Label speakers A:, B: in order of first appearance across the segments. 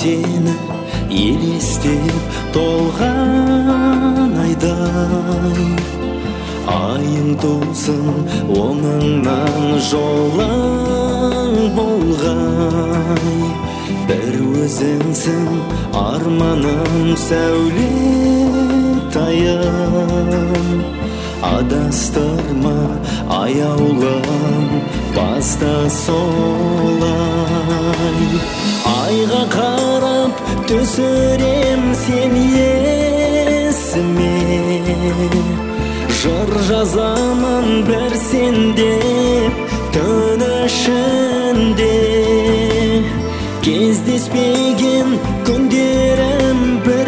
A: сені елестеп толған айдай. Айың тусын оңыңнан жолың болғай. Бір өзіңсің арманым сәулетайым. Адастырма аяулым баста солай. Айға қарап түсірем сен есіме. Жыр жазамын бір сендеп түн ішінде. Кездеспеген күндерім бір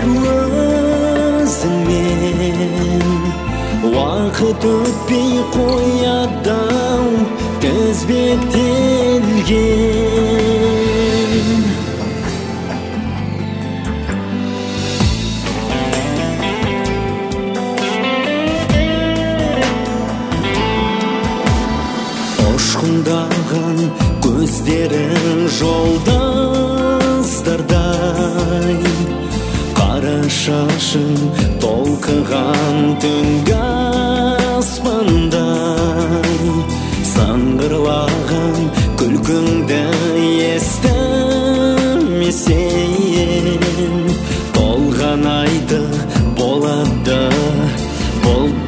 A: өзіңмен. Уақыт өтпей қояды-ау тізбектелген. Ұшқындаған көздерің жолдастардай. Қара шашың толқыған түнгі аспандай. Сыңғырлаған күлкіңді естімесем, толған айды болады бұлт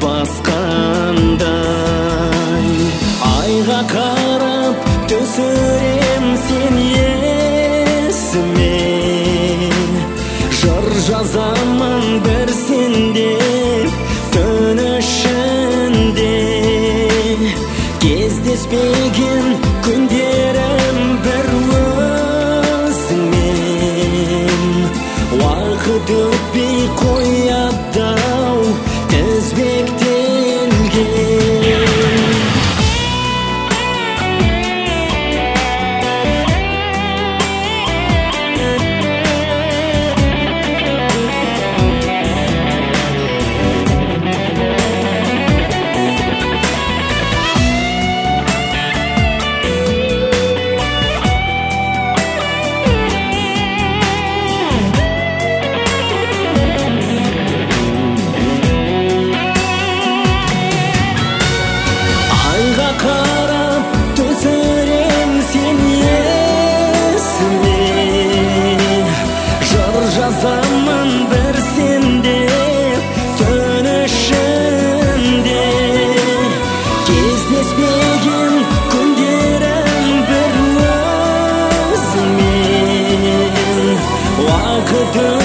A: басқандай. Айға қарап түсірем сен есіме. Жыр жазамын бір сендеп түн ішінде. Кездеспеген күндерім бір өзіңмен. Уақыт өтпей қояды-ау тізбектелген. Жазамын бір сендеп түн ішінде. Кездеспеген күндерім бір өзіңмен. Уақыт